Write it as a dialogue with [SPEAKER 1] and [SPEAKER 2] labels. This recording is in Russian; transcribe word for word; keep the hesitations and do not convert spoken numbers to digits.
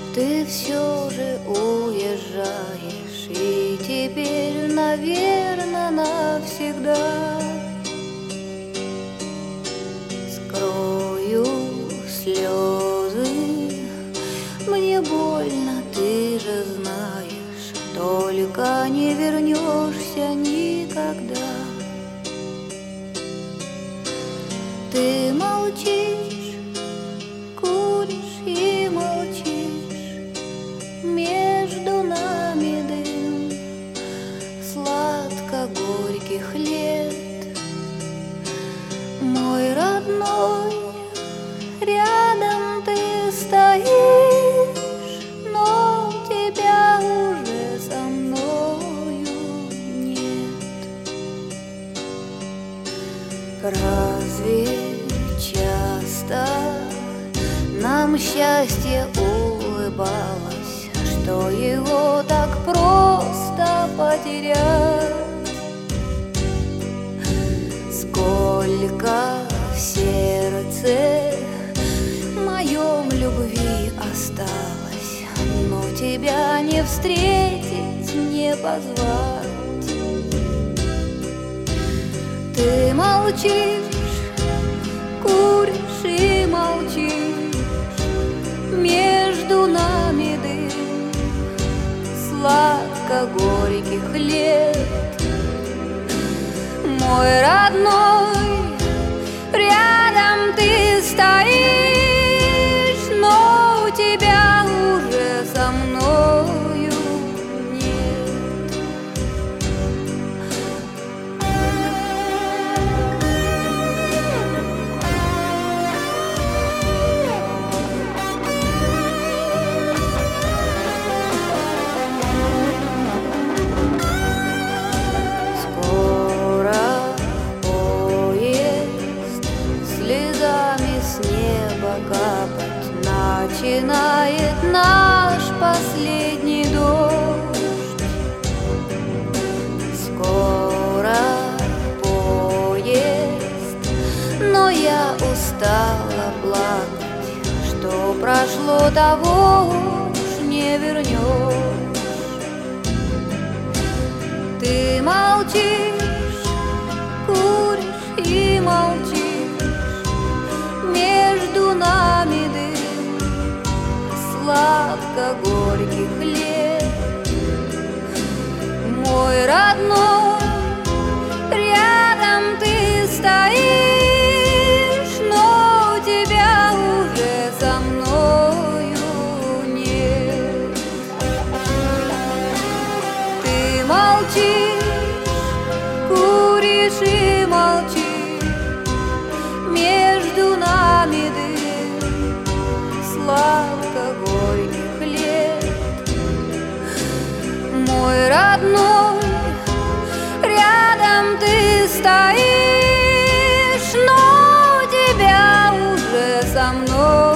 [SPEAKER 1] Ты все же уезжаешь, и теперь, наверное, навсегда. Скрою слезы, мне больно, ты же знаешь, только не вернешься никогда. Ты молчишь, куришь и молчишь, между нами дым сладко-горьких лет. Мой родной, рядом ты стоишь, но тебя уже со мною нет. Разве часто нам счастье улыбалось, что его так просто потерять? Сколько в сердце моем любви осталось, но тебя не встретить, не позвать. Ты молчишь, куришь и молчишь, между нами дым сладко-горьких лет. Мой родной, рядом ты стоишь, но у тебя уже со мною нет. С неба капать начинает наш последний дождь. Скоро поезд, но я устала плакать, что прошло, того уж не вернешь. Ты молчишь, куришь и молчишь, между нами дым сладко-горьких лет. Мой родной, рядом ты стоишь, но у тебя уже со мною нет. Ты молчишь, куришь и молчишь, между нами дым сладко-горьких лет. Мой родной, рядом ты стоишь, но у тебя уже со мной